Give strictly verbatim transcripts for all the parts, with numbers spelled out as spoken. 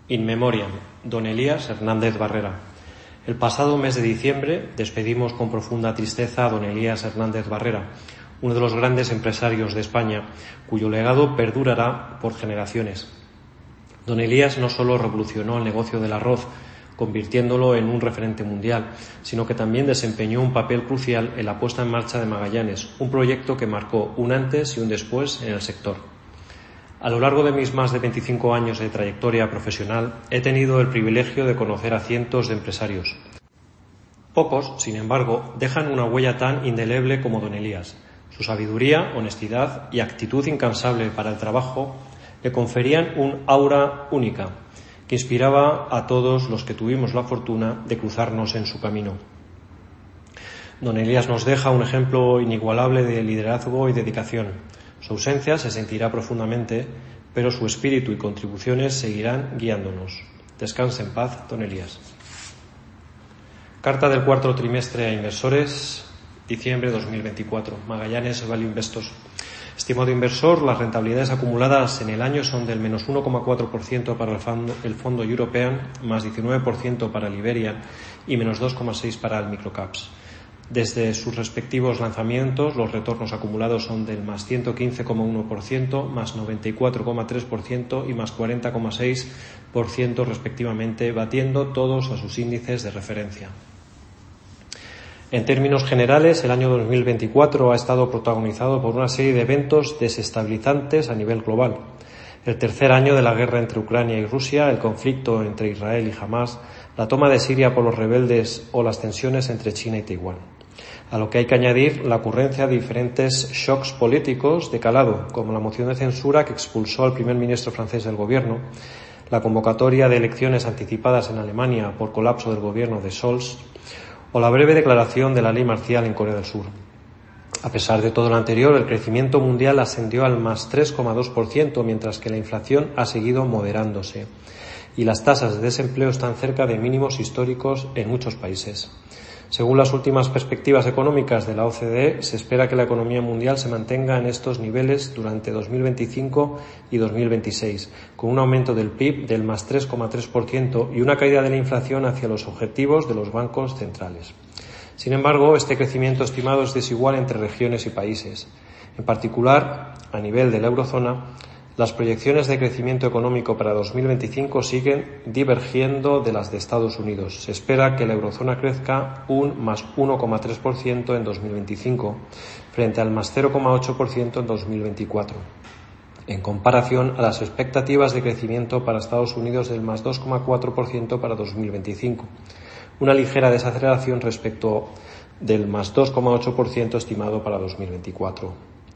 In memoriam, don Elías Hernández Barrera. El pasado mes de diciembre despedimos con profunda tristeza a don Elías Hernández Barrera, uno de los grandes empresarios de España, cuyo legado perdurará por generaciones. Don Elías no solo revolucionó el negocio del arroz, convirtiéndolo en un referente mundial, sino que también desempeñó un papel crucial en la puesta en marcha de Magallanes, un proyecto que marcó un antes y un después en el sector. A lo largo de mis más de veinticinco años de trayectoria profesional, he tenido el privilegio de conocer a cientos de empresarios. Pocos, sin embargo, dejan una huella tan indeleble como don Elías. Su sabiduría, honestidad y actitud incansable para el trabajo le conferían un aura única que inspiraba a todos los que tuvimos la fortuna de cruzarnos en su camino. Don Elías nos deja un ejemplo inigualable de liderazgo y dedicación. Su ausencia se sentirá profundamente, pero su espíritu y contribuciones seguirán guiándonos. Descanse en paz, don Elías. Carta del cuarto trimestre a inversores, diciembre de dos mil veinticuatro. Magallanes Value Investors. Estimado inversor, las rentabilidades acumuladas en el año son del menos uno coma cuatro por ciento para el fondo, el fondo European, más diecinueve por ciento para el Iberian y menos dos coma seis por ciento para el Microcaps. Desde sus respectivos lanzamientos, los retornos acumulados son del más ciento quince coma uno por ciento, más noventa y cuatro coma tres por ciento y más cuarenta coma seis por ciento respectivamente, batiendo todos a sus índices de referencia. En términos generales, el año dos mil veinticuatro ha estado protagonizado por una serie de eventos desestabilizantes a nivel global. El tercer año de la guerra entre Ucrania y Rusia, el conflicto entre Israel y Hamás, la toma de Siria por los rebeldes o las tensiones entre China y Taiwán. A lo que hay que añadir la ocurrencia de diferentes shocks políticos de calado, como la moción de censura que expulsó al primer ministro francés del gobierno, la convocatoria de elecciones anticipadas en Alemania por colapso del gobierno de Scholz, o la breve declaración de la ley marcial en Corea del Sur. A pesar de todo lo anterior, el crecimiento mundial ascendió al más tres coma dos por ciento, mientras que la inflación ha seguido moderándose y las tasas de desempleo están cerca de mínimos históricos en muchos países. Según las últimas perspectivas económicas de la O C D E, se espera que la economía mundial se mantenga en estos niveles durante dos mil veinticinco y dos mil veintiséis, con un aumento del P I B del más tres coma tres por ciento y una caída de la inflación hacia los objetivos de los bancos centrales. Sin embargo, este crecimiento estimado es desigual entre regiones y países. En particular, a nivel de la eurozona, las proyecciones de crecimiento económico para dos mil veinticinco siguen divergiendo de las de Estados Unidos. Se espera que la eurozona crezca un más uno coma tres por ciento en dos mil veinticinco, frente al más cero coma ocho por ciento en dos mil veinticuatro, en comparación a las expectativas de crecimiento para Estados Unidos del más dos coma cuatro por ciento para dos mil veinticinco. Una ligera desaceleración respecto del más dos coma ocho por ciento estimado para dos mil veinticuatro.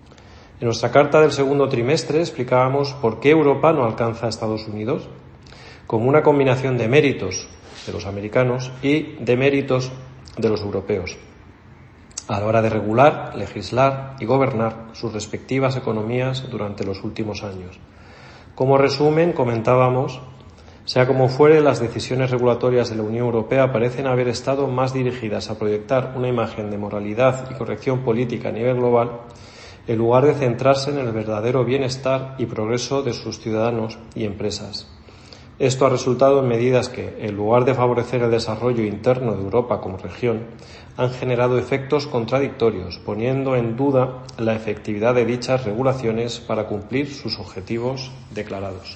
En nuestra carta del segundo trimestre explicábamos por qué Europa no alcanza a Estados Unidos, como una combinación de méritos de los americanos y de méritos de los europeos, a la hora de regular, legislar y gobernar sus respectivas economías durante los últimos años. Como resumen, comentábamos, sea como fuere, las decisiones regulatorias de la Unión Europea parecen haber estado más dirigidas a proyectar una imagen de moralidad y corrección política a nivel global, en lugar de centrarse en el verdadero bienestar y progreso de sus ciudadanos y empresas. Esto ha resultado en medidas que, en lugar de favorecer el desarrollo interno de Europa como región, han generado efectos contradictorios, poniendo en duda la efectividad de dichas regulaciones para cumplir sus objetivos declarados.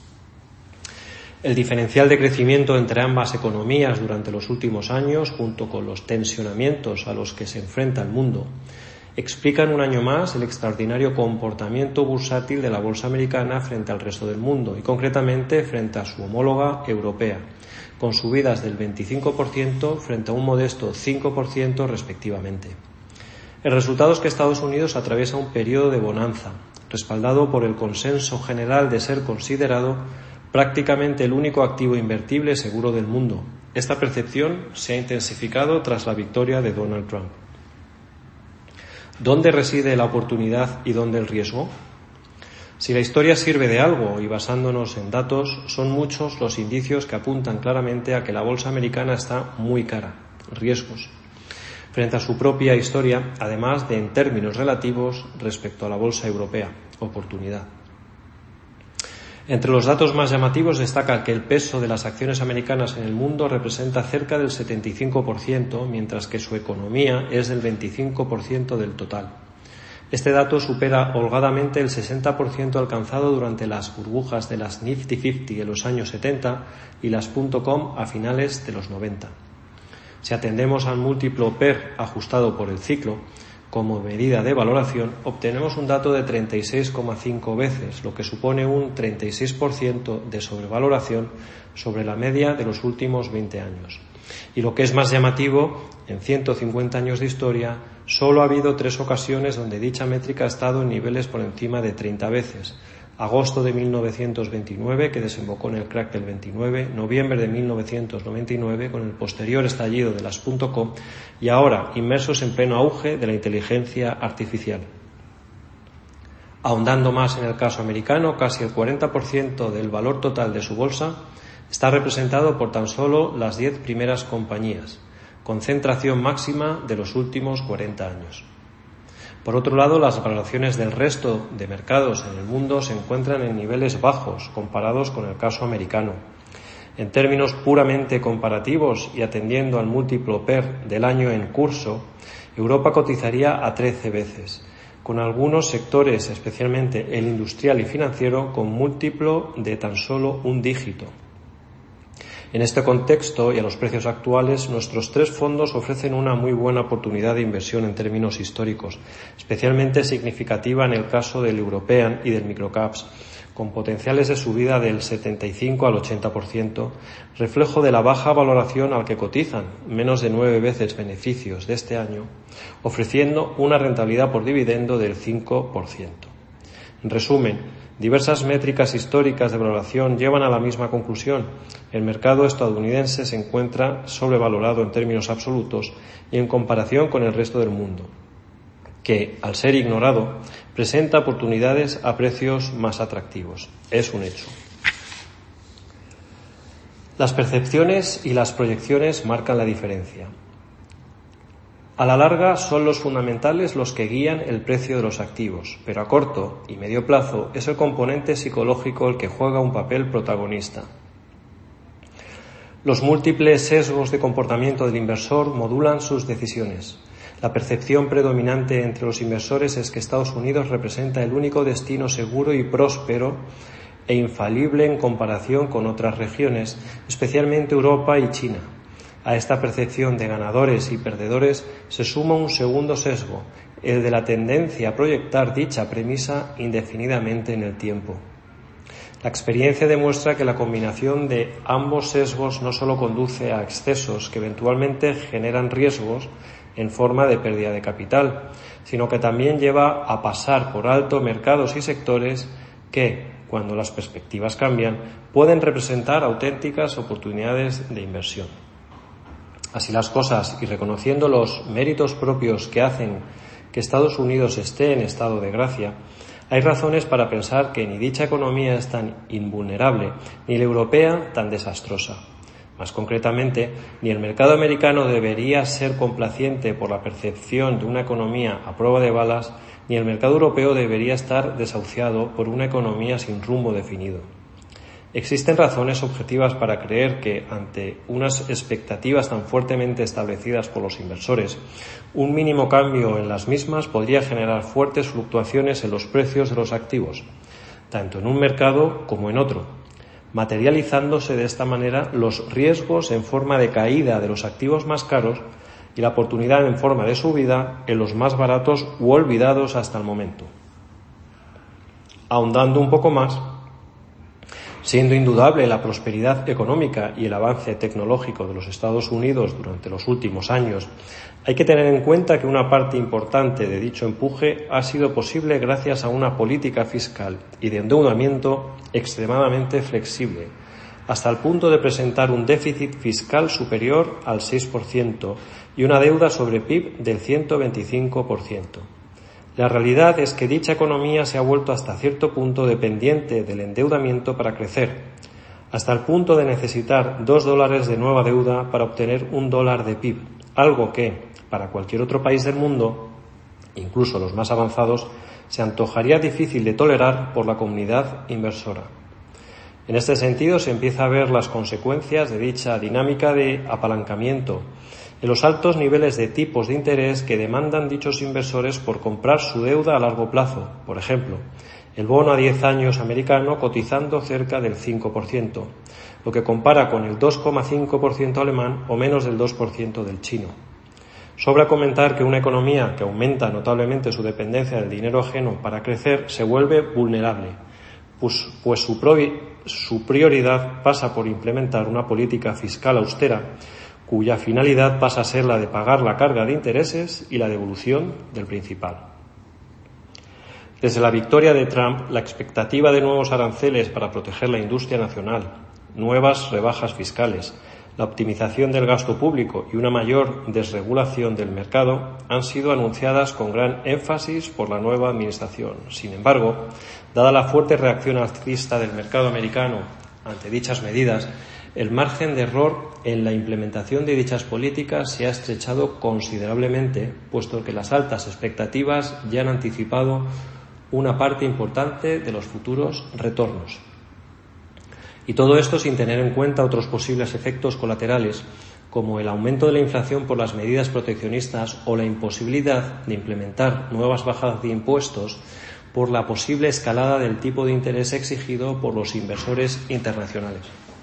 El diferencial de crecimiento entre ambas economías durante los últimos años, junto con los tensionamientos a los que se enfrenta el mundo, explican un año más el extraordinario comportamiento bursátil de la bolsa americana frente al resto del mundo y concretamente frente a su homóloga europea, con subidas del veinticinco por ciento frente a un modesto cinco por ciento respectivamente. El resultado es que Estados Unidos atraviesa un periodo de bonanza, respaldado por el consenso general de ser considerado prácticamente el único activo invertible seguro del mundo. Esta percepción se ha intensificado tras la victoria de Donald Trump. ¿Dónde reside la oportunidad y dónde el riesgo? Si la historia sirve de algo y basándonos en datos, son muchos los indicios que apuntan claramente a que la bolsa americana está muy cara, riesgos, frente a su propia historia, además de en términos relativos respecto a la bolsa europea, oportunidad. Entre los datos más llamativos destaca que el peso de las acciones americanas en el mundo representa cerca del setenta y cinco por ciento, mientras que su economía es del veinticinco por ciento del total. Este dato supera holgadamente el sesenta por ciento alcanzado durante las burbujas de las Nifty cincuenta en los años setenta y las .com a finales de los noventa. Si atendemos al múltiplo P E R ajustado por el ciclo, como medida de valoración, obtenemos un dato de treinta y seis coma cinco veces, lo que supone un treinta y seis por ciento de sobrevaloración sobre la media de los últimos veinte años. Y lo que es más llamativo, en ciento cincuenta años de historia, solo ha habido tres ocasiones donde dicha métrica ha estado en niveles por encima de treinta veces. Agosto de mil novecientos veintinueve, que desembocó en el crack del veintinueve, noviembre de mil novecientos noventa y nueve, con el posterior estallido de las .com, y ahora inmersos en pleno auge de la inteligencia artificial. Ahondando más en el caso americano, casi el cuarenta por ciento del valor total de su bolsa está representado por tan solo las diez primeras compañías, concentración máxima de los últimos cuarenta años. Por otro lado, las valoraciones del resto de mercados en el mundo se encuentran en niveles bajos comparados con el caso americano. En términos puramente comparativos y atendiendo al múltiplo P E R del año en curso, Europa cotizaría a trece veces, con algunos sectores, especialmente el industrial y financiero, con múltiplo de tan solo un dígito. En este contexto y a los precios actuales, nuestros tres fondos ofrecen una muy buena oportunidad de inversión en términos históricos, especialmente significativa en el caso del European y del Microcaps, con potenciales de subida del setenta y cinco al ochenta por ciento, reflejo de la baja valoración al que cotizan, menos de nueve veces beneficios de este año, ofreciendo una rentabilidad por dividendo del cinco por ciento. En resumen, diversas métricas históricas de valoración llevan a la misma conclusión. El mercado estadounidense se encuentra sobrevalorado en términos absolutos y en comparación con el resto del mundo, que, al ser ignorado, presenta oportunidades a precios más atractivos. Es un hecho. Las percepciones y las proyecciones marcan la diferencia. A la larga son los fundamentales los que guían el precio de los activos, pero a corto y medio plazo es el componente psicológico el que juega un papel protagonista. Los múltiples sesgos de comportamiento del inversor modulan sus decisiones. La percepción predominante entre los inversores es que Estados Unidos representa el único destino seguro y próspero e infalible en comparación con otras regiones, especialmente Europa y China. A esta percepción de ganadores y perdedores se suma un segundo sesgo, el de la tendencia a proyectar dicha premisa indefinidamente en el tiempo. La experiencia demuestra que la combinación de ambos sesgos no solo conduce a excesos que eventualmente generan riesgos en forma de pérdida de capital, sino que también lleva a pasar por alto mercados y sectores que, cuando las perspectivas cambian, pueden representar auténticas oportunidades de inversión. Así las cosas, y reconociendo los méritos propios que hacen que Estados Unidos esté en estado de gracia, hay razones para pensar que ni dicha economía es tan invulnerable, ni la europea tan desastrosa. Más concretamente, ni el mercado americano debería ser complaciente por la percepción de una economía a prueba de balas, ni el mercado europeo debería estar desahuciado por una economía sin rumbo definido. Existen razones objetivas para creer que, ante unas expectativas tan fuertemente establecidas por los inversores, un mínimo cambio en las mismas podría generar fuertes fluctuaciones en los precios de los activos, tanto en un mercado como en otro, materializándose de esta manera los riesgos en forma de caída de los activos más caros y la oportunidad en forma de subida en los más baratos u olvidados hasta el momento. Ahondando un poco más, siendo indudable la prosperidad económica y el avance tecnológico de los Estados Unidos durante los últimos años, hay que tener en cuenta que una parte importante de dicho empuje ha sido posible gracias a una política fiscal y de endeudamiento extremadamente flexible, hasta el punto de presentar un déficit fiscal superior al seis por ciento y una deuda sobre P I B del ciento veinticinco por ciento. La realidad es que dicha economía se ha vuelto hasta cierto punto dependiente del endeudamiento para crecer, hasta el punto de necesitar dos dólares de nueva deuda para obtener un dólar de P I B, algo que, para cualquier otro país del mundo, incluso los más avanzados, se antojaría difícil de tolerar por la comunidad inversora. En este sentido, se empieza a ver las consecuencias de dicha dinámica de apalancamiento en los altos niveles de tipos de interés que demandan dichos inversores por comprar su deuda a largo plazo. Por ejemplo, el bono a diez años americano cotizando cerca del cinco por ciento, lo que compara con el dos coma cinco por ciento alemán o menos del dos por ciento del chino. Sobra comentar que una economía que aumenta notablemente su dependencia del dinero ajeno para crecer se vuelve vulnerable, pues, pues su, pro, su prioridad pasa por implementar una política fiscal austera cuya finalidad pasa a ser la de pagar la carga de intereses y la devolución del principal. Desde la victoria de Trump, la expectativa de nuevos aranceles para proteger la industria nacional, nuevas rebajas fiscales, la optimización del gasto público y una mayor desregulación del mercado han sido anunciadas con gran énfasis por la nueva administración. Sin embargo, dada la fuerte reacción alcista del mercado americano ante dichas medidas, el margen de error en la implementación de dichas políticas se ha estrechado considerablemente, puesto que las altas expectativas ya han anticipado una parte importante de los futuros retornos. Y todo esto sin tener en cuenta otros posibles efectos colaterales, como el aumento de la inflación por las medidas proteccionistas o la imposibilidad de implementar nuevas bajadas de impuestos por la posible escalada del tipo de interés exigido por los inversores internacionales.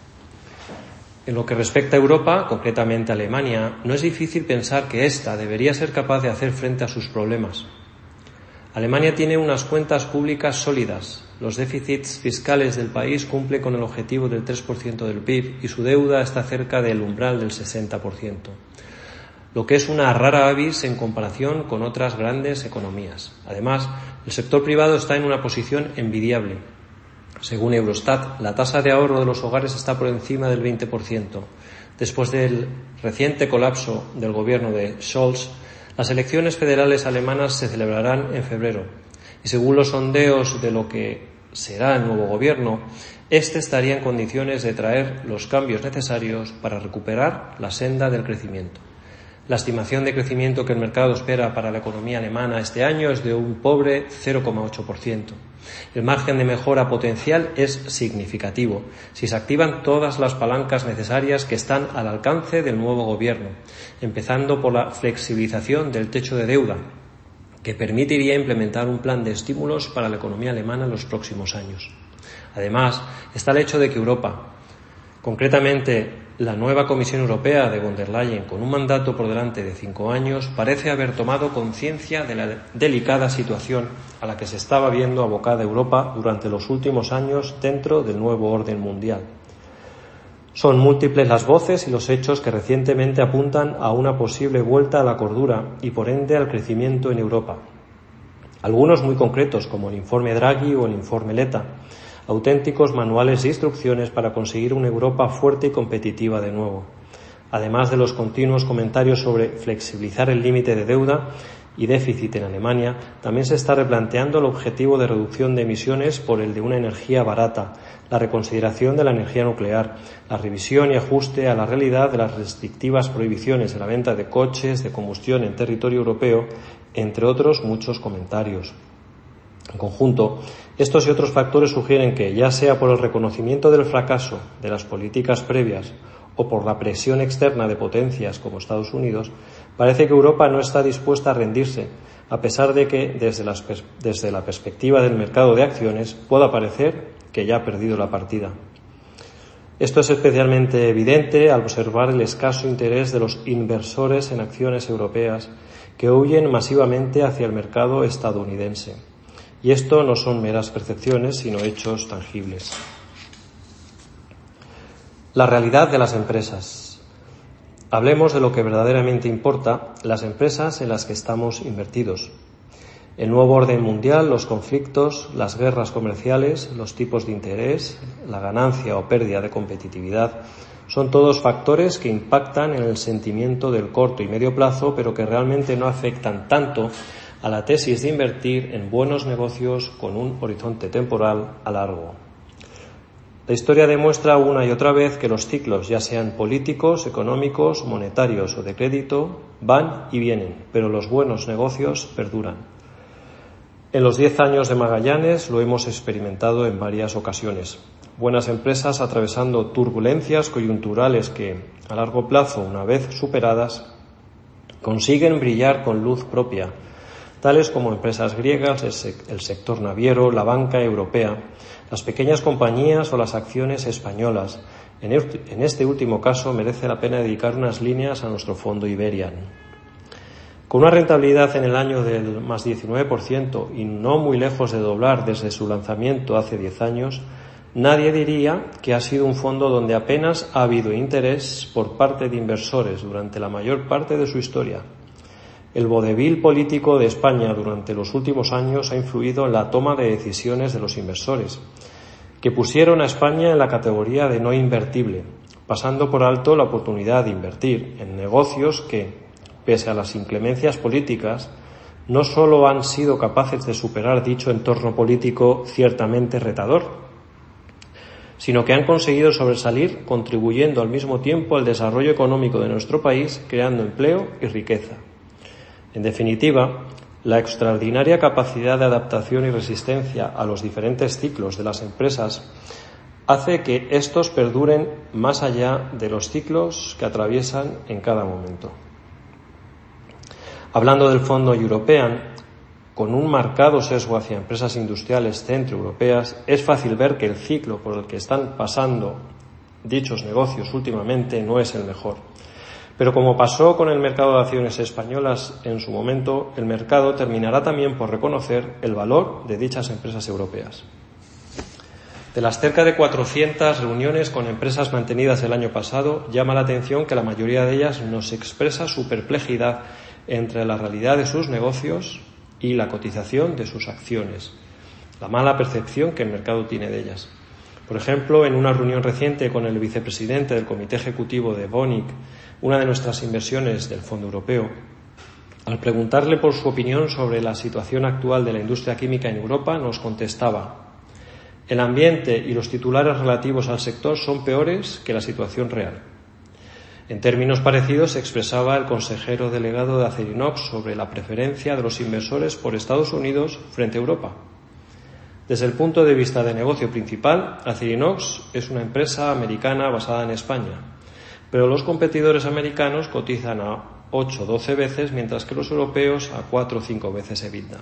En lo que respecta a Europa, concretamente a Alemania, no es difícil pensar que ésta debería ser capaz de hacer frente a sus problemas. Alemania tiene unas cuentas públicas sólidas, los déficits fiscales del país cumplen con el objetivo del tres por ciento del P I B y su deuda está cerca del umbral del sesenta por ciento, lo que es una rara avis en comparación con otras grandes economías. Además, el sector privado está en una posición envidiable. Según Eurostat, la tasa de ahorro de los hogares está por encima del veinte por ciento. Después del reciente colapso del gobierno de Scholz, las elecciones federales alemanas se celebrarán en febrero y según los sondeos de lo que será el nuevo gobierno, este estaría en condiciones de traer los cambios necesarios para recuperar la senda del crecimiento. La estimación de crecimiento que el mercado espera para la economía alemana este año es de un pobre cero coma ocho por ciento. El margen de mejora potencial es significativo si se activan todas las palancas necesarias que están al alcance del nuevo gobierno, empezando por la flexibilización del techo de deuda, que permitiría implementar un plan de estímulos para la economía alemana en los próximos años. Además, está el hecho de que Europa, concretamente la nueva Comisión Europea de von der Leyen, con un mandato por delante de cinco años, parece haber tomado conciencia de la delicada situación a la que se estaba viendo abocada Europa durante los últimos años dentro del nuevo orden mundial. Son múltiples las voces y los hechos que recientemente apuntan a una posible vuelta a la cordura y, por ende, al crecimiento en Europa. Algunos muy concretos, como el informe Draghi o el informe Letta, auténticos manuales de instrucciones para conseguir una Europa fuerte y competitiva de nuevo. Además de los continuos comentarios sobre flexibilizar el límite de deuda y déficit en Alemania, también se está replanteando el objetivo de reducción de emisiones por el de una energía barata, la reconsideración de la energía nuclear, la revisión y ajuste a la realidad de las restrictivas prohibiciones de la venta de coches de combustión en territorio europeo, entre otros muchos comentarios. En conjunto, estos y otros factores sugieren que, ya sea por el reconocimiento del fracaso de las políticas previas o por la presión externa de potencias como Estados Unidos, parece que Europa no está dispuesta a rendirse, a pesar de que, desde, las, desde la perspectiva del mercado de acciones, pueda parecer que ya ha perdido la partida. Esto es especialmente evidente al observar el escaso interés de los inversores en acciones europeas que huyen masivamente hacia el mercado estadounidense. Y esto no son meras percepciones, sino hechos tangibles. La realidad de las empresas. Hablemos de lo que verdaderamente importa, las empresas en las que estamos invertidos. El nuevo orden mundial, los conflictos, las guerras comerciales, los tipos de interés, la ganancia o pérdida de competitividad, son todos factores que impactan en el sentimiento del corto y medio plazo, pero que realmente no afectan tanto a la tesis de invertir en buenos negocios con un horizonte temporal a largo. La historia demuestra una y otra vez que los ciclos, ya sean políticos, económicos, monetarios o de crédito, van y vienen, pero los buenos negocios perduran. En los diez años de Magallanes lo hemos experimentado en varias ocasiones. buenas empresas atravesando turbulencias coyunturales que, a largo plazo, una vez superadas, consiguen brillar con luz propia, tales como empresas griegas, el sector naviero, la banca europea, las pequeñas compañías o las acciones españolas. En este último caso merece la pena dedicar unas líneas a nuestro fondo Iberian. Con una rentabilidad en el año del más diecinueve por ciento y no muy lejos de doblar desde su lanzamiento hace diez años, nadie diría que ha sido un fondo donde apenas ha habido interés por parte de inversores durante la mayor parte de su historia. El vodevil político de España durante los últimos años ha influido en la toma de decisiones de los inversores, que pusieron a España en la categoría de no invertible, pasando por alto la oportunidad de invertir en negocios que, pese a las inclemencias políticas, no solo han sido capaces de superar dicho entorno político ciertamente retador, sino que han conseguido sobresalir contribuyendo al mismo tiempo al desarrollo económico de nuestro país, creando empleo y riqueza. En definitiva, la extraordinaria capacidad de adaptación y resistencia a los diferentes ciclos de las empresas hace que estos perduren más allá de los ciclos que atraviesan en cada momento. Hablando del fondo European, con un marcado sesgo hacia empresas industriales centroeuropeas, es fácil ver que el ciclo por el que están pasando dichos negocios últimamente no es el mejor. Pero como pasó con el mercado de acciones españolas en su momento, el mercado terminará también por reconocer el valor de dichas empresas europeas. De las cerca de cuatrocientas reuniones con empresas mantenidas el año pasado, llama la atención que la mayoría de ellas nos expresa su perplejidad entre la realidad de sus negocios y la cotización de sus acciones, la mala percepción que el mercado tiene de ellas. Por ejemplo, en una reunión reciente con el vicepresidente del Comité Ejecutivo de Bonic, una de nuestras inversiones del Fondo Europeo, al preguntarle por su opinión sobre la situación actual de la industria química en Europa, nos contestaba: el ambiente y los titulares relativos al sector son peores que la situación real. En términos parecidos se expresaba el consejero delegado de Acerinox sobre la preferencia de los inversores por Estados Unidos frente a Europa. Desde el punto de vista de negocio principal, Acerinox es una empresa americana basada en España, pero los competidores americanos cotizan a ocho o doce veces, mientras que los europeos a cuatro o cinco veces EBITDA.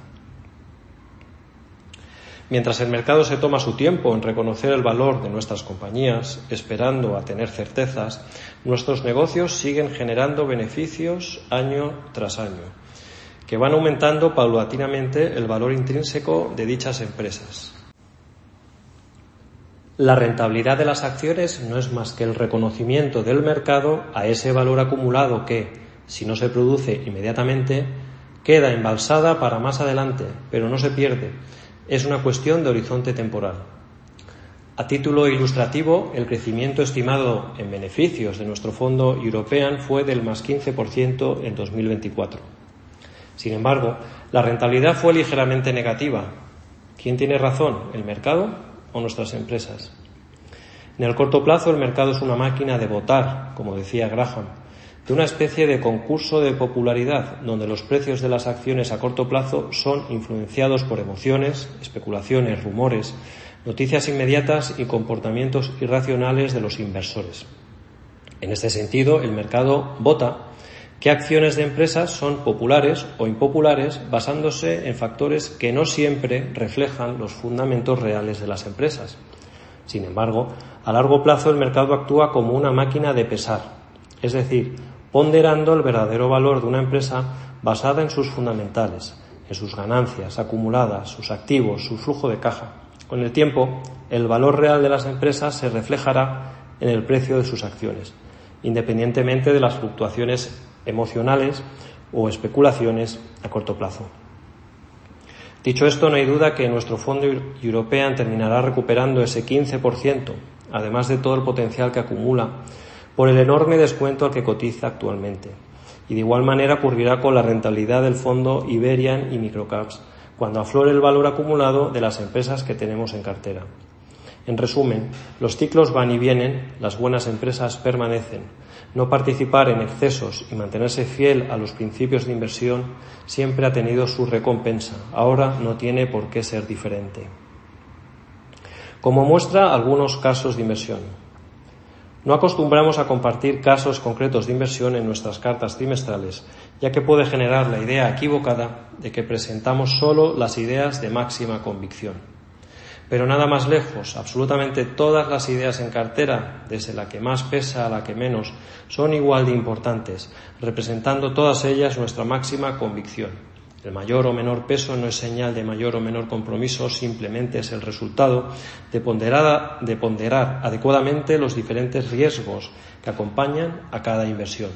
Mientras el mercado se toma su tiempo en reconocer el valor de nuestras compañías, esperando a tener certezas, nuestros negocios siguen generando beneficios año tras año, que van aumentando paulatinamente el valor intrínseco de dichas empresas. La rentabilidad de las acciones no es más que el reconocimiento del mercado a ese valor acumulado que, si no se produce inmediatamente, queda embalsada para más adelante, pero no se pierde. Es una cuestión de horizonte temporal. A título ilustrativo, el crecimiento estimado en beneficios de nuestro fondo European fue del más quince por ciento en dos mil veinticuatro. Sin embargo, la rentabilidad fue ligeramente negativa. ¿Quién tiene razón, el mercado o nuestras empresas? En el corto plazo, el mercado es una máquina de votar, como decía Graham, de una especie de concurso de popularidad, donde los precios de las acciones a corto plazo son influenciados por emociones, especulaciones, rumores, noticias inmediatas y comportamientos irracionales de los inversores. En este sentido, el mercado vota qué acciones de empresas son populares o impopulares, basándose en factores que no siempre reflejan los fundamentos reales de las empresas. Sin embargo, a largo plazo el mercado actúa como una máquina de pesar, es decir, ponderando el verdadero valor de una empresa basada en sus fundamentales, en sus ganancias acumuladas, sus activos, su flujo de caja. Con el tiempo, el valor real de las empresas se reflejará en el precio de sus acciones, independientemente de las fluctuaciones emocionales o especulaciones a corto plazo. Dicho esto, no hay duda que nuestro fondo European terminará recuperando ese quince por ciento, además de todo el potencial que acumula por el enorme descuento al que cotiza actualmente. Y de igual manera ocurrirá con la rentabilidad del fondo Iberian y Microcaps, cuando aflore el valor acumulado de las empresas que tenemos en cartera. En resumen, los ciclos van y vienen, las buenas empresas permanecen. No participar en excesos y mantenerse fiel a los principios de inversión siempre ha tenido su recompensa. Ahora no tiene por qué ser diferente. Como muestra, algunos casos de inversión. No acostumbramos a compartir casos concretos de inversión en nuestras cartas trimestrales, ya que puede generar la idea equivocada de que presentamos solo las ideas de máxima convicción. Pero nada más lejos, absolutamente todas las ideas en cartera, desde la que más pesa a la que menos, son igual de importantes, representando todas ellas nuestra máxima convicción. El mayor o menor peso no es señal de mayor o menor compromiso, simplemente es el resultado de ponderar, de ponderar adecuadamente los diferentes riesgos que acompañan a cada inversión.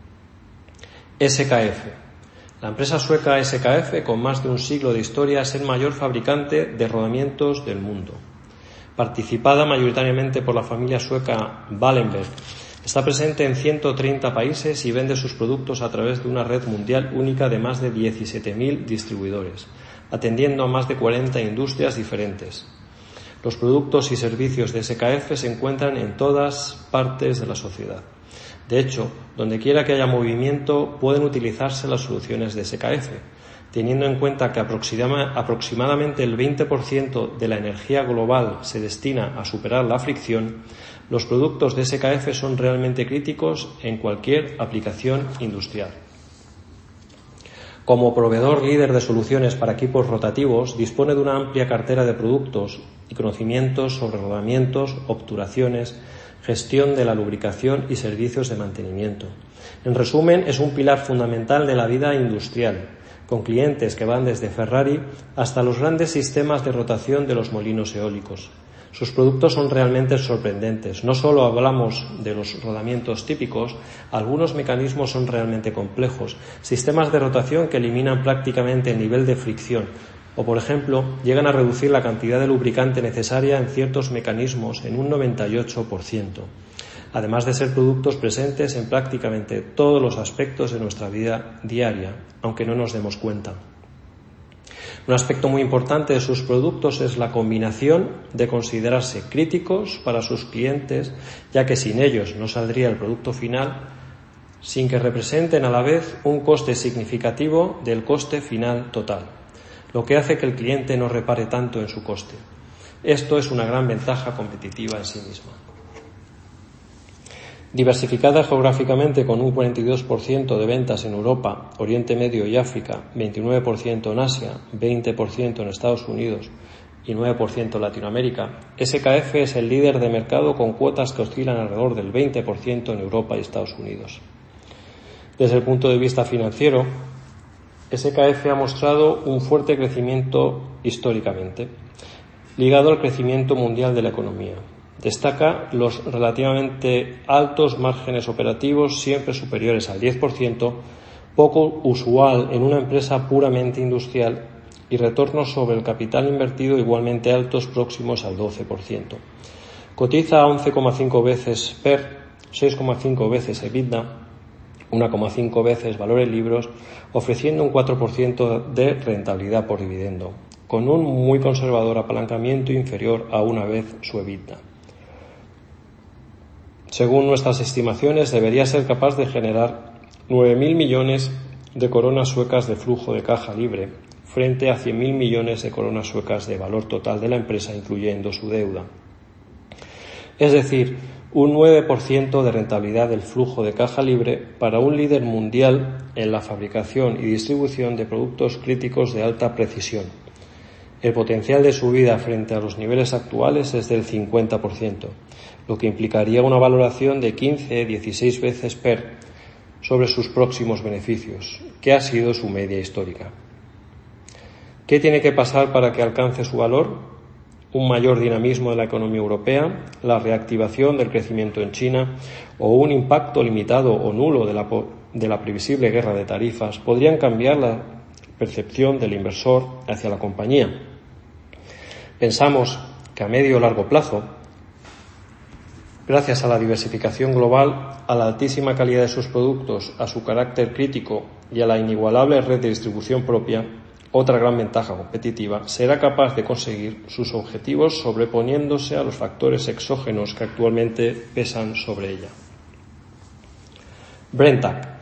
S K F. La empresa sueca S K F, con más de un siglo de historia, es el mayor fabricante de rodamientos del mundo. Participada mayoritariamente por la familia sueca Wallenberg, está presente en ciento treinta países y vende sus productos a través de una red mundial única de más de diecisiete mil distribuidores, atendiendo a más de cuarenta industrias diferentes. Los productos y servicios de S K F se encuentran en todas partes de la sociedad. De hecho, donde quiera que haya movimiento, pueden utilizarse las soluciones de S K F, teniendo en cuenta que aproximadamente el veinte por ciento de la energía global se destina a superar la fricción. Los productos de S K F son realmente críticos en cualquier aplicación industrial. Como proveedor líder de soluciones para equipos rotativos, dispone de una amplia cartera de productos y conocimientos sobre rodamientos, obturaciones, gestión de la lubricación y servicios de mantenimiento. En resumen, es un pilar fundamental de la vida industrial, con clientes que van desde Ferrari hasta los grandes sistemas de rotación de los molinos eólicos. Sus productos son realmente sorprendentes. No solo hablamos de los rodamientos típicos, algunos mecanismos son realmente complejos, sistemas de rotación que eliminan prácticamente el nivel de fricción, o, por ejemplo, llegan a reducir la cantidad de lubricante necesaria en ciertos mecanismos en un noventa y ocho por ciento, además de ser productos presentes en prácticamente todos los aspectos de nuestra vida diaria, aunque no nos demos cuenta. Un aspecto muy importante de sus productos es la combinación de considerarse críticos para sus clientes, ya que sin ellos no saldría el producto final, sin que representen a la vez un coste significativo del coste final total, lo que hace que el cliente no repare tanto en su coste. Esto es una gran ventaja competitiva en sí misma. Diversificada geográficamente con un cuarenta y dos por ciento de ventas en Europa, Oriente Medio y África, veintinueve por ciento en Asia, veinte por ciento en Estados Unidos y nueve por ciento en Latinoamérica, S K F es el líder de mercado con cuotas que oscilan alrededor del veinte por ciento en Europa y Estados Unidos. Desde el punto de vista financiero, S K F ha mostrado un fuerte crecimiento históricamente, ligado al crecimiento mundial de la economía. Destaca los relativamente altos márgenes operativos, siempre superiores al diez por ciento, poco usual en una empresa puramente industrial, y retornos sobre el capital invertido igualmente altos, próximos al doce por ciento. Cotiza a once coma cinco veces P E R, seis coma cinco veces EBITDA, uno coma cinco veces valor en libros, ofreciendo un cuatro por ciento de rentabilidad por dividendo, con un muy conservador apalancamiento inferior a una vez su EBITDA. Según nuestras estimaciones, debería ser capaz de generar nueve mil millones de coronas suecas de flujo de caja libre, frente a cien mil millones de coronas suecas de valor total de la empresa, incluyendo su deuda. Es decir, un nueve por ciento de rentabilidad del flujo de caja libre para un líder mundial en la fabricación y distribución de productos críticos de alta precisión. El potencial de subida frente a los niveles actuales es del cincuenta por ciento, lo que implicaría una valoración de quince a dieciséis veces P E R sobre sus próximos beneficios, que ha sido su media histórica. ¿Qué tiene que pasar para que alcance su valor? Un mayor dinamismo de la economía europea, la reactivación del crecimiento en China o un impacto limitado o nulo de la, de la previsible guerra de tarifas podrían cambiar la percepción del inversor hacia la compañía. Pensamos que a medio o largo plazo, gracias a la diversificación global, a la altísima calidad de sus productos, a su carácter crítico y a la inigualable red de distribución propia, otra gran ventaja competitiva, será capaz de conseguir sus objetivos sobreponiéndose a los factores exógenos que actualmente pesan sobre ella. Brenntag.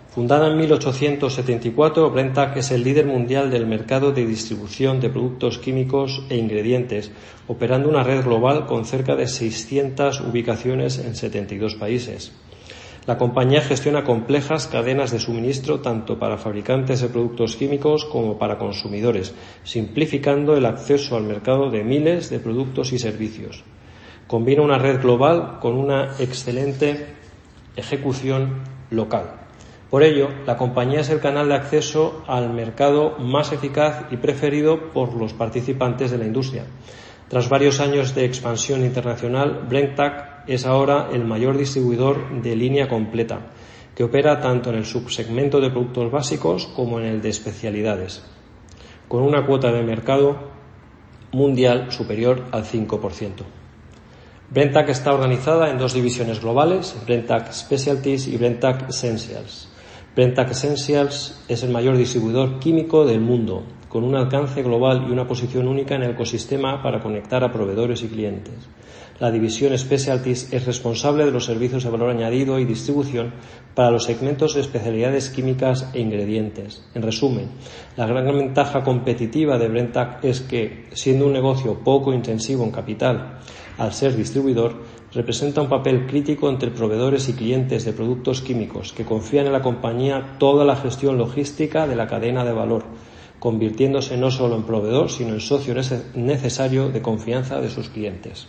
Fundada en mil ochocientos setenta y cuatro, Brenntag es el líder mundial del mercado de distribución de productos químicos e ingredientes, operando una red global con cerca de seiscientas ubicaciones en setenta y dos países. La compañía gestiona complejas cadenas de suministro tanto para fabricantes de productos químicos como para consumidores, simplificando el acceso al mercado de miles de productos y servicios. Combina una red global con una excelente ejecución local. Por ello, la compañía es el canal de acceso al mercado más eficaz y preferido por los participantes de la industria. Tras varios años de expansión internacional, Brenntag es ahora el mayor distribuidor de línea completa, que opera tanto en el subsegmento de productos básicos como en el de especialidades, con una cuota de mercado mundial superior al cinco por ciento. Brenntag está organizada en dos divisiones globales, Brenntag Specialties y Brenntag Essentials. Brenntag Essentials es el mayor distribuidor químico del mundo, con un alcance global y una posición única en el ecosistema para conectar a proveedores y clientes. La división Specialties es responsable de los servicios de valor añadido y distribución para los segmentos de especialidades químicas e ingredientes. En resumen, la gran ventaja competitiva de Brenntag es que, siendo un negocio poco intensivo en capital, al ser distribuidor, representa un papel crítico entre proveedores y clientes de productos químicos que confían en la compañía toda la gestión logística de la cadena de valor, convirtiéndose no solo en proveedor, sino en socio necesario de confianza de sus clientes.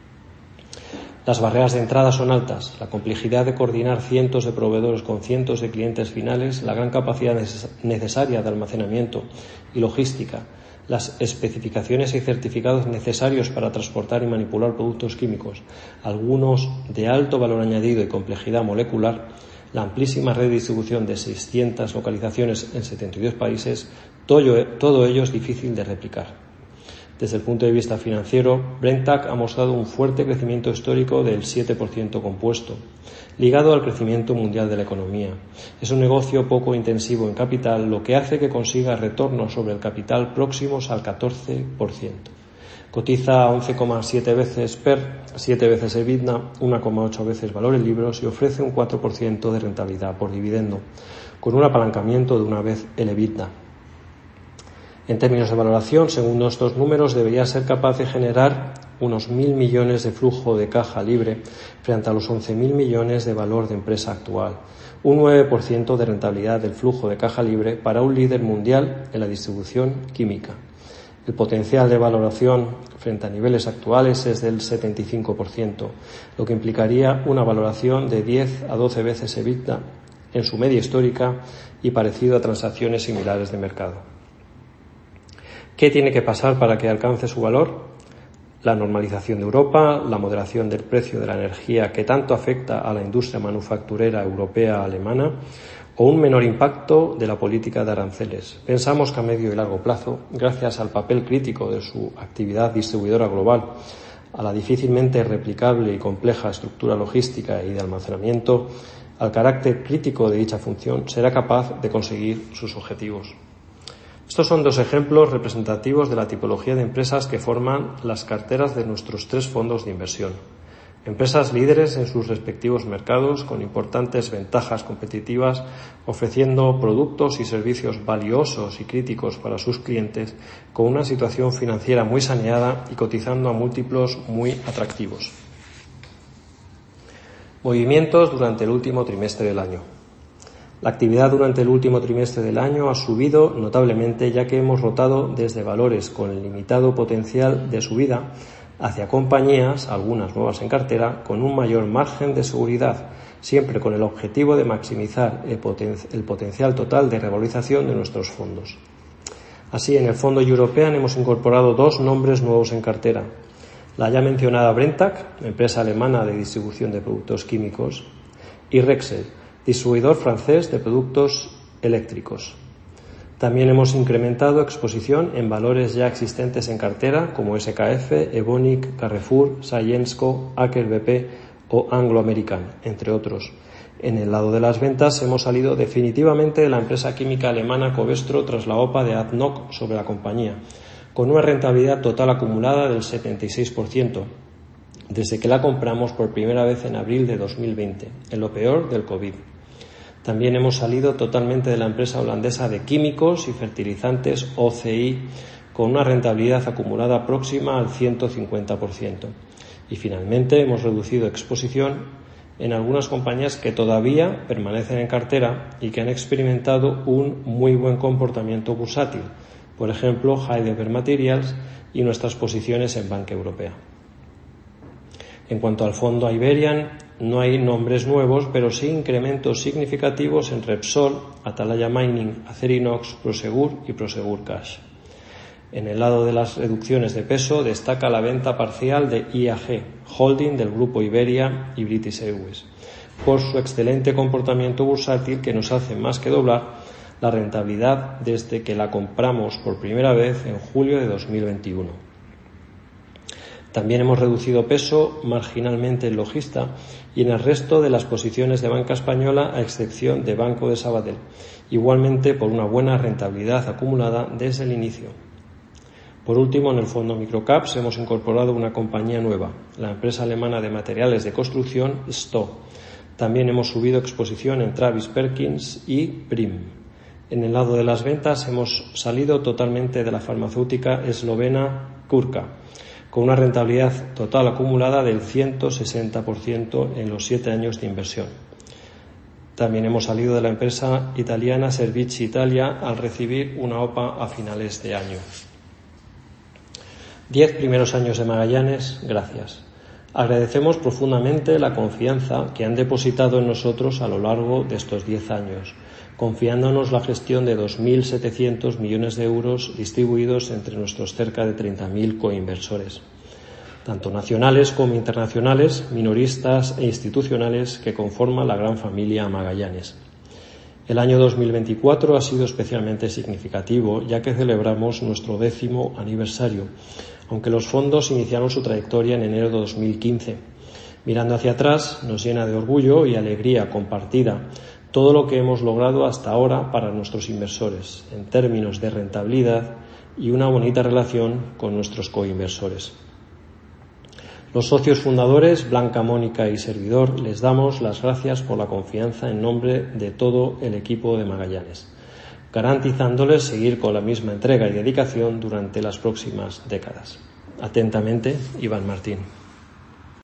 Las barreras de entrada son altas, la complejidad de coordinar cientos de proveedores con cientos de clientes finales, la gran capacidad necesaria de almacenamiento y logística, las especificaciones y certificados necesarios para transportar y manipular productos químicos, algunos de alto valor añadido y complejidad molecular, la amplísima red de distribución de seiscientas localizaciones en setenta y dos países, todo, todo ello es difícil de replicar. Desde el punto de vista financiero, Brenntag ha mostrado un fuerte crecimiento histórico del siete por ciento compuesto, ligado al crecimiento mundial de la economía. Es un negocio poco intensivo en capital, lo que hace que consiga retornos sobre el capital próximos al catorce por ciento. Cotiza a once coma siete veces P E R, siete veces EBITDA, uno coma ocho veces valor en libros y ofrece un cuatro por ciento de rentabilidad por dividendo, con un apalancamiento de una vez el EBITDA. En términos de valoración, según nuestros números, debería ser capaz de generar unos mil millones de flujo de caja libre frente a los once mil millones de valor de empresa actual, un nueve por ciento de rentabilidad del flujo de caja libre para un líder mundial en la distribución química. El potencial de valoración frente a niveles actuales es del setenta y cinco por ciento, lo que implicaría una valoración de diez a doce veces EBITDA en su media histórica y parecido a transacciones similares de mercado. ¿Qué tiene que pasar para que alcance su valor? La normalización de Europa, la moderación del precio de la energía que tanto afecta a la industria manufacturera europea alemana o un menor impacto de la política de aranceles. Pensamos que a medio y largo plazo, gracias al papel crítico de su actividad distribuidora global, a la difícilmente replicable y compleja estructura logística y de almacenamiento, al carácter crítico de dicha función, será capaz de conseguir sus objetivos. Estos son dos ejemplos representativos de la tipología de empresas que forman las carteras de nuestros tres fondos de inversión. Empresas líderes en sus respectivos mercados con importantes ventajas competitivas, ofreciendo productos y servicios valiosos y críticos para sus clientes, con una situación financiera muy saneada y cotizando a múltiplos muy atractivos. Movimientos durante el último trimestre del año. La actividad durante el último trimestre del año ha subido notablemente, ya que hemos rotado desde valores con limitado potencial de subida hacia compañías, algunas nuevas en cartera, con un mayor margen de seguridad, siempre con el objetivo de maximizar el, poten- el potencial total de revalorización de nuestros fondos. Así, en el fondo European hemos incorporado dos nombres nuevos en cartera. La ya mencionada Brenntag, empresa alemana de distribución de productos químicos, y Rexel, distribuidor francés de productos eléctricos. También hemos incrementado exposición en valores ya existentes en cartera como S K F, Evonik, Carrefour, Syensqo, Aker B P o Anglo American, entre otros. En el lado de las ventas hemos salido definitivamente de la empresa química alemana Covestro tras la O P A de A D N O C sobre la compañía, con una rentabilidad total acumulada del setenta y seis por ciento, desde que la compramos por primera vez en abril de dos mil veinte, en lo peor del COVID. También hemos salido totalmente de la empresa holandesa de químicos y fertilizantes O C I, con una rentabilidad acumulada próxima al ciento cincuenta por ciento. Y finalmente hemos reducido exposición en algunas compañías que todavía permanecen en cartera y que han experimentado un muy buen comportamiento bursátil, por ejemplo Heidelberg Materials y nuestras posiciones en Banca Europea. En cuanto al fondo Iberian, no hay nombres nuevos, pero sí incrementos significativos en Repsol, Atalaya Mining, Acerinox, Prosegur y Prosegur Cash. En el lado de las reducciones de peso destaca la venta parcial de I A G, holding del grupo Iberia y British Airways, por su excelente comportamiento bursátil que nos hace más que doblar la rentabilidad desde que la compramos por primera vez en julio de dos mil veintiuno. También hemos reducido peso marginalmente en Logista y en el resto de las posiciones de banca española, a excepción de Banco de Sabadell, igualmente por una buena rentabilidad acumulada desde el inicio. Por último, en el fondo Microcaps hemos incorporado una compañía nueva, la empresa alemana de materiales de construcción S T O. También hemos subido exposición en Travis Perkins y Prim. En el lado de las ventas hemos salido totalmente de la farmacéutica eslovena Krka, con una rentabilidad total acumulada del ciento sesenta por ciento en los siete años de inversión. También hemos salido de la empresa italiana Servizi Italia al recibir una O P A a finales de año. Diez primeros años de Magallanes, gracias. Agradecemos profundamente la confianza que han depositado en nosotros a lo largo de estos diez años, confiándonos la gestión de dos mil setecientos millones de euros distribuidos entre nuestros cerca de treinta mil coinversores, tanto nacionales como internacionales, minoristas e institucionales que conforman la gran familia Magallanes. El año dos mil veinticuatro ha sido especialmente significativo, ya que celebramos nuestro décimo aniversario, aunque los fondos iniciaron su trayectoria en enero de dos mil quince. Mirando hacia atrás, nos llena de orgullo y alegría compartida todo lo que hemos logrado hasta ahora para nuestros inversores, en términos de rentabilidad y una bonita relación con nuestros coinversores. Los socios fundadores, Blanca, Mónica y servidor, les damos las gracias por la confianza en nombre de todo el equipo de Magallanes, garantizándoles seguir con la misma entrega y dedicación durante las próximas décadas. Atentamente, Iván Martín.